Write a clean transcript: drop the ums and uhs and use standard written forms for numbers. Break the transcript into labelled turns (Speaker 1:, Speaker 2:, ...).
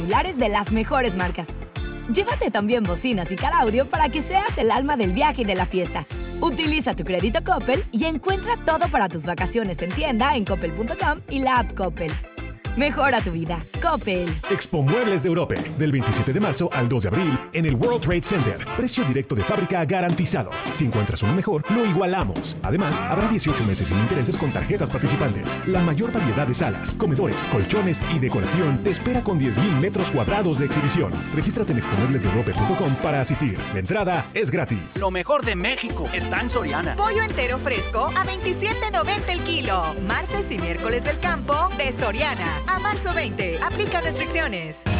Speaker 1: celulares de las mejores marcas. Llévate también bocinas y car audio para que seas el alma del viaje y de la fiesta. Utiliza tu crédito Coppel y encuentra todo para tus vacaciones en tienda en coppel.com y la app Coppel. Mejora tu vida. Coppel.
Speaker 2: Expo Muebles de Europa. Del 27 de marzo al 2 de abril en el World Trade Center. Precio directo de fábrica garantizado. Si encuentras uno mejor, lo igualamos. Además, habrá 18 meses sin intereses con tarjetas participantes. La mayor variedad de salas, comedores, colchones y decoración te espera con 10,000 metros cuadrados de exhibición. Regístrate en expomueblesdeeurope.com para asistir. La entrada es gratis.
Speaker 3: Lo mejor de México está en Soriana.
Speaker 4: Pollo entero fresco a $27.90 el kilo. Martes y miércoles del campo de Soriana. A marzo 20. Aplica restricciones.